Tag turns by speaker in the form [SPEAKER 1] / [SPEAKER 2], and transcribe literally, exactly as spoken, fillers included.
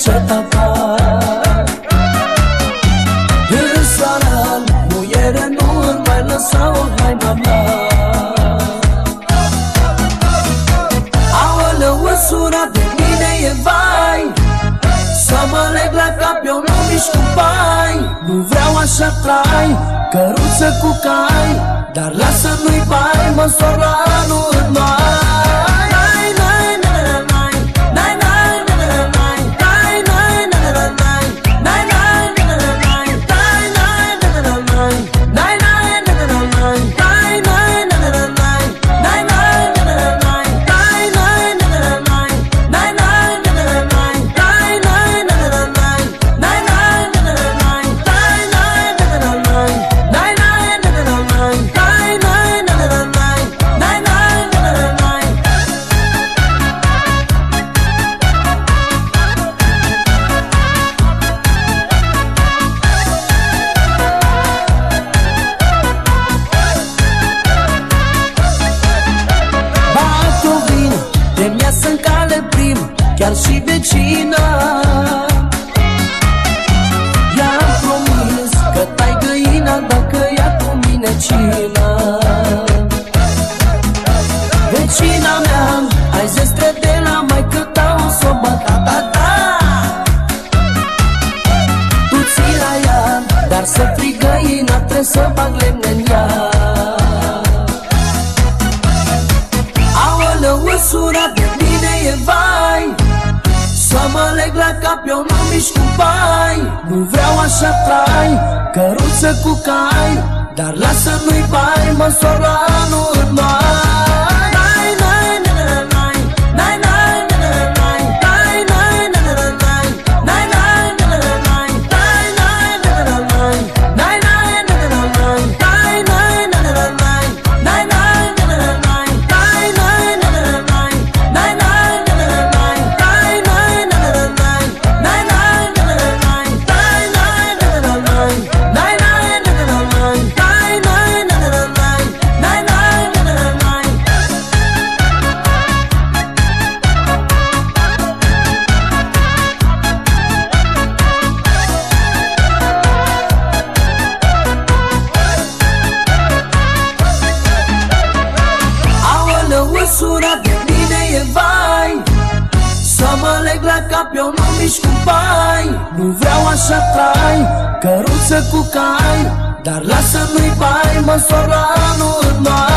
[SPEAKER 1] certa ta. În seara, muiere, nu îmi mai lăsa o haina mea. Aoleu, măsura de mine e vai, să mă leg la cap, eu nu mișc cu bai. Nu vreau așa trai, căruță cu cai, dar lasă nu-i bai, măsor la anul în mai. Să-n cale prim, chiar și vecina. I-am promis că tai găina dacă ia cu mine cina. Vecina mea, ai zestre de la maică ta, o s-o băta ta ta. Tu ții la ea, dar să frig găina, trebuie să bag lemne-n ea. Aoleu, măsura de mine e vai, să mă leg la cap, eu nu mișc cu bai. Nu vreau așa trai, căruță cu cai, dar lasă nu-i bai, măsor la anul în mai. Măsura de mine e vai, să mă leg la cap, eu nu mișc cu bai. Nu vreau așa trai, căruță cu cai, dar lasă nu-i bai, măsor la anul în mai.